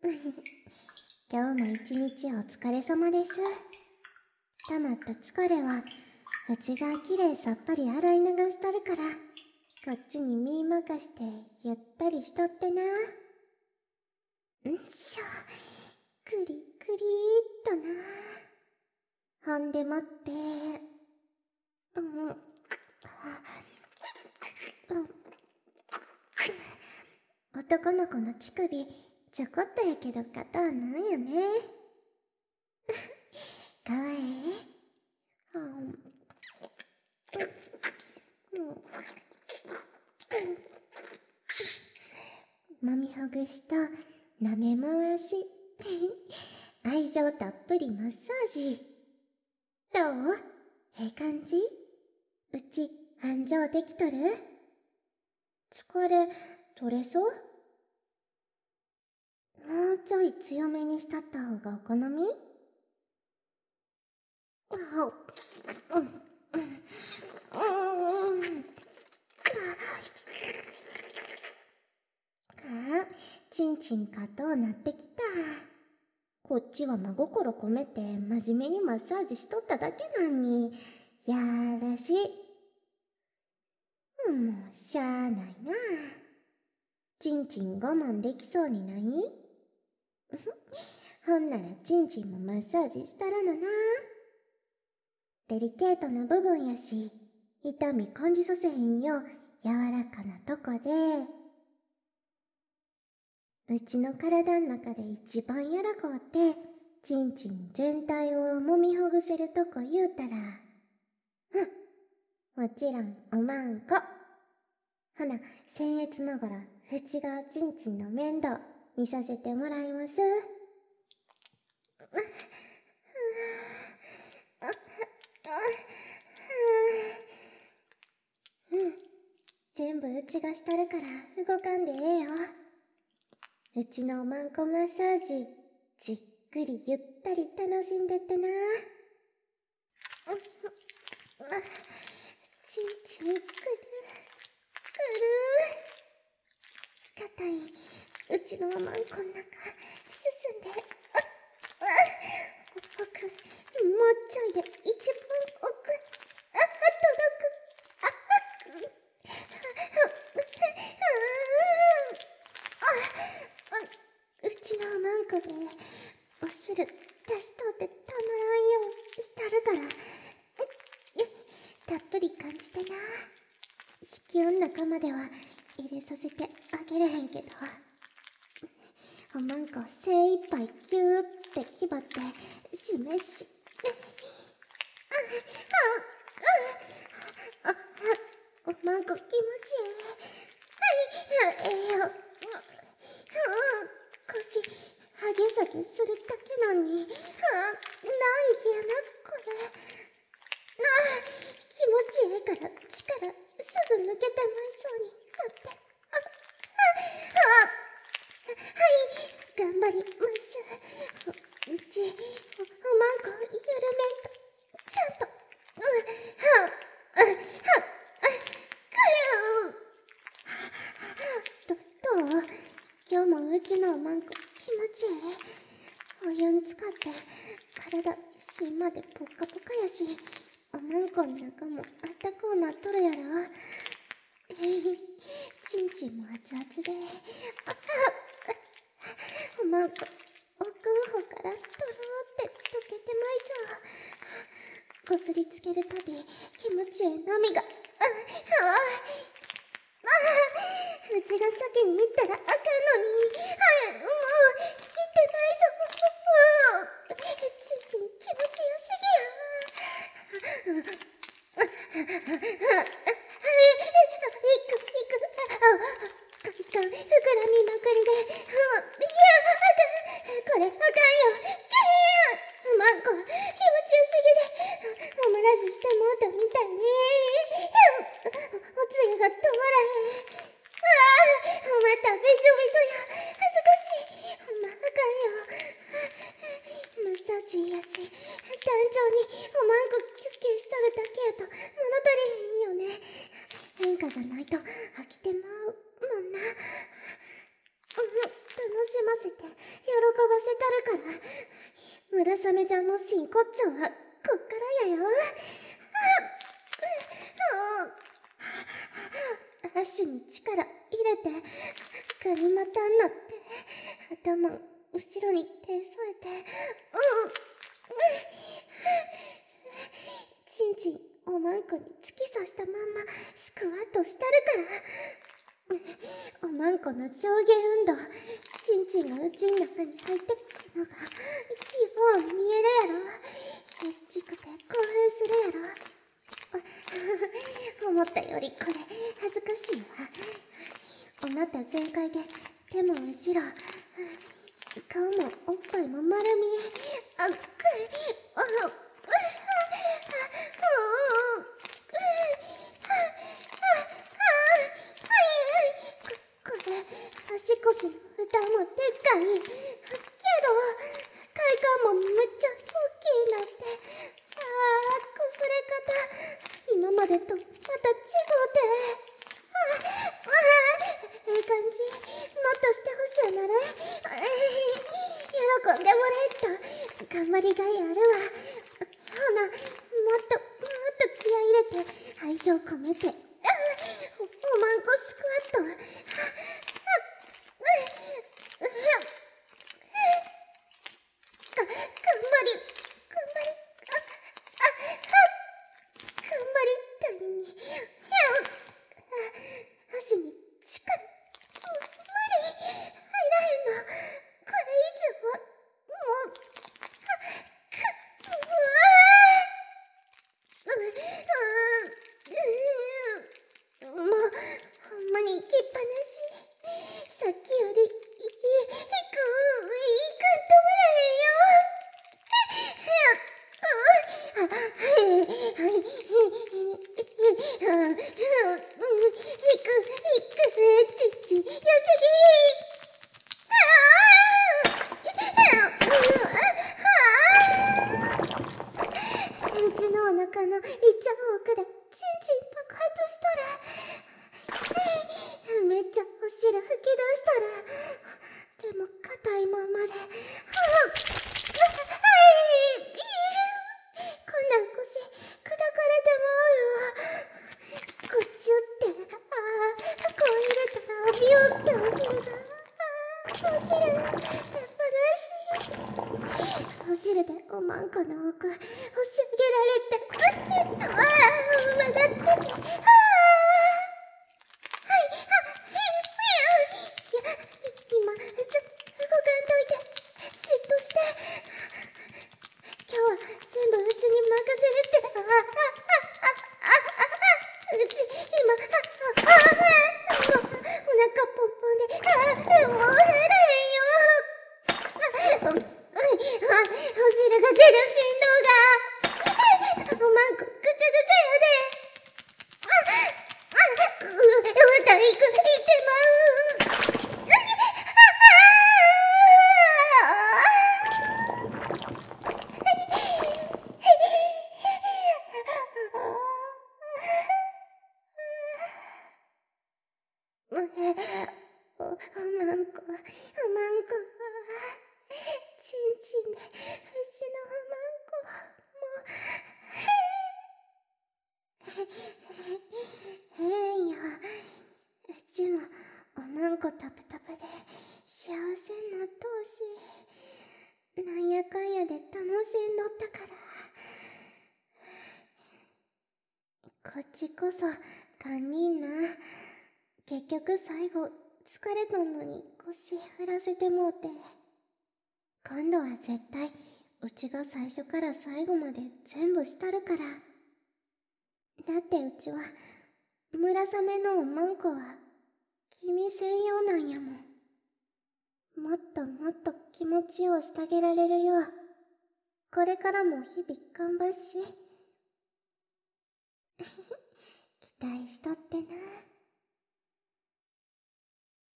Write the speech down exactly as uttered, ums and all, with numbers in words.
今日も一日お疲れ様です。溜まった疲れは内がきれいさっぱり洗い流しとるから、こっちに身任してゆったりしとってな。んしょ、くりくりーっとな。ほんでもって、うん、うん、男の子の乳首ちょこっとやけど硬なんよね。かわいい。うん、もみほぐしと舐め回し愛情たっぷりマッサージ。どう？ええ感じ？うち繁盛できとる？疲れ取れそう？もうちょい強めにしたった方がお好み？あ、うん、うん、うん。あ、ちんちんかとうなってきた。こっちは真心込めて真面目にマッサージしとっただけなんに、やらしい。もうしゃあないな。ちんちん我慢できそうにない？ほんならちんちんもマッサージしたらなな。デリケートな部分やし、痛み感じさせへんよう柔らかなとこで、うちの体の中で一番やらこうて、ちんちん全体をもみほぐせるとこ言うたら、うん、もちろんおまんこ。ほな、僭越ながら内側ちんちんの面倒見させてもらいます。うん、全部うちがしたるから動かんでええよ。うちのおまんこマッサージ、じっくりゆったり楽しんでってな。ちんちんくる、くるー。硬いうちのおまんこの中、進んで、奥、もうちょいで一番奥、あ、届く。うちのおまんこでお汁出しとってたまらんようしたるから、たっぷり感じてな。子宮の中までは入れさせてあげれへんけど、おまんこ精一杯ギューって気張って示し、おまんこ気持ちええ。はい、ええよ。腰ハゲ下げするだけなんに、なんぎやなこれ。あ、気持ちええから力すぐ抜けてまいそうになって。あ、あ、はい、頑張ります。うちお、おまんこ緩めんとちゃんと、うん、はっ、はっ、くるー。ど、どう？今日もうちのおまんこ気持ちええ。お湯につかって体芯までポッカポカやし、おまんこの中もあったこうなっとるやろ。えへ、ちんちんも熱々で、あ、おまんこ奥の方からとろーって溶けてまいそう。こすりつけるたび気持ちええ波が、あ、あ、あ、うちが先に行ったらあかんのに、はい、もう行ってまいそう。ちんちん気持ちよすぎや。はい、行く、行く、あ、血管膨らみまくりで、いや、あかん、これあかんよ。マンコ気持ちよすぎでおもらずしてもうたみたいね。おつゆが止まらへん。ああ、またべちょべちょや。恥ずかしい。ほんまあかんよ。マッサージやし、単調におまんこ休憩しとるだけやと物足りへんよね。変化がないと飽きてまうもんな。うん、楽しませて喜ばせたるから。村雨ちゃんの真骨頂はこっからやよ。足に力入れてガニ股になって頭後ろに手添えて、うんちんちんおまんこに突き刺したまんまスクワットしたるから。おまんこの上下運動、ちんちんがうちん中に入ってくるのがよう見えるやろ。めっちくて興奮するやろ。思ったよりこれ恥ずかしいわ。お股全開で手も後ろ、顔もおっぱいも丸見え。あっくいあっこれ足腰の負担もでっかいけど快感もめっちゃ大きいなって。ああこすれ方今までとまた違うて、ああええ感じ、もっとしてほしいなら喜んでもらえっと頑張りがいあるわ。ほなもっともっと気合い入れて愛情込めて、おまんこスクワットが頑張り頑張り頑張りたいに足に力無理入らへんの。これ以上はもうくうわもうほんまに行きっぱなし。さっきよりいいいくいく止まらへんよ。うちのお腹のいっちゃん奥でチンチン爆発しとる。めっちゃお汁吹き出しとる。でも硬いままで、はあこんなん腰砕かれてまうよ。こっち打って、ああこう入れたらビューってお汁が、ああお汁出っ放し。お汁でおまんこの奥押し上げられて、うっああ曲がってて、ああはいあいや今ちょ動かんといて、じっとして。今日は全部うちに任せるって。あああああうち今あああもうお腹ポンポンで、ああもう減らへんよ。あお汁が出る振動がおまんこぐちゃぐちゃやで。ああうまた行く行ってまう。おまんこおまんこちんちんでうちのおまんこもう変よ。うちもおまんこタプタプで幸せになっとうし、なんやかんやで楽しんどったから。こっちこそ堪忍な。結局最後疲れとんのに腰振らせてもうて。今度は絶対うちが最初から最後まで全部したるから。だってうちは村雨のおまんこは君専用なんやもん。もっともっと気持ちをしてあげられるようこれからも日々頑張っし期待しとってな。